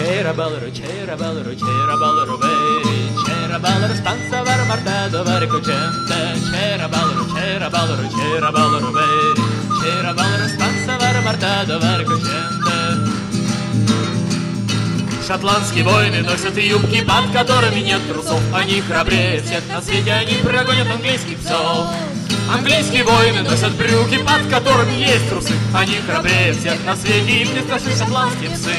C'era ballero, veri, c'era ballero, stanza vera, martello, verico gente. C'era ballero, veri, c'era ballero, stanza vera, martello, verico gente. Шотландские воины носят юбки, под которыми нет трусов. Они храбрее всех на свете, они прогонят английских псов. Английские воины носят брюки, под которыми есть трусы. Они храбрее всех на свете, им не страшны шотландские псы.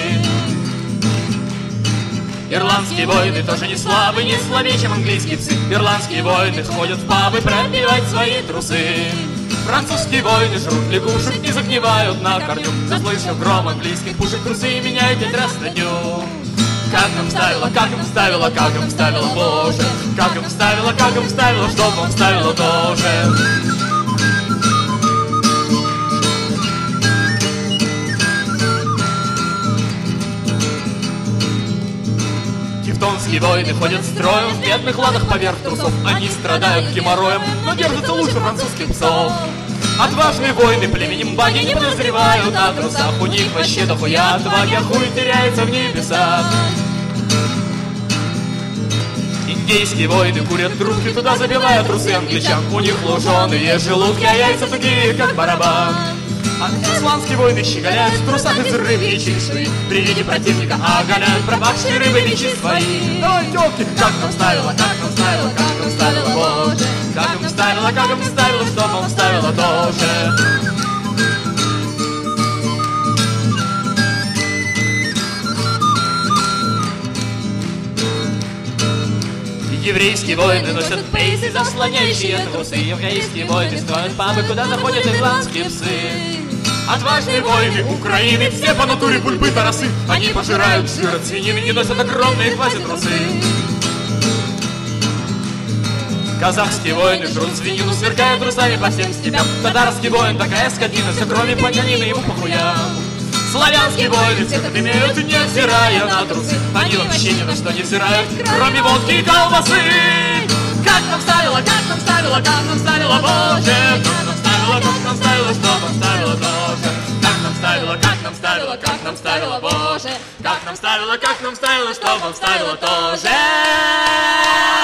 Ирландские воины тоже не слабы, не слабее, чем английские псы. Ирландские воины ходят в пабы пропивать свои трусы. Французские воины жрут лягушек и загнивают на корню. Заслышав гром английских пушек, трусы меняют 5 раз на дню. Как им ставила, как им ставила, как им ставила, Боже. Как им ставила, чтоб вам ставила тоже. Тевтонские воины ходят строем в бедных ладах поверх трусов. Они страдают геморроем, но держатся лучше французских псов. Отважные воины племенем баги не подозревают о трусах. У них вообще дохуя отваги, а хуй теряется в небесах. Индейские воины курят трубки, туда забивают трусы англичан. У них луженые желудки, а яйца такие, как барабан. Исландские воины щеголяют в трусах из рыбы и чешуи. При виде противника оголяют пропавшие рыбы мечи свои. Давай, тёлки, как нам ставила, Боже. Как им ставила, чтоб вам ставила тоже. Еврейские воины носят пейсы, заслоняющие трусы. Еврейские воины строят пабы, куда заходят ирландские псы. Отважные воины Украины, все по натуре бульбы тарасы. Они пожирают жир от свинины и носят огромные квази-трусы. Казахские воины жрут свинину, сверкают трусами по всем степям. Татарский воин такая скотина, все кроме панянины ему похуям. Славянские воины всех отымеют, невзирая на трусы. Они вообще ни на что не взирают, кроме водки и колбасы. Как нам ставила, Боже. Как нам ставила, что нам ставила тоже. Как нам ставила, Боже. Как нам ставила, что вам ставила тоже.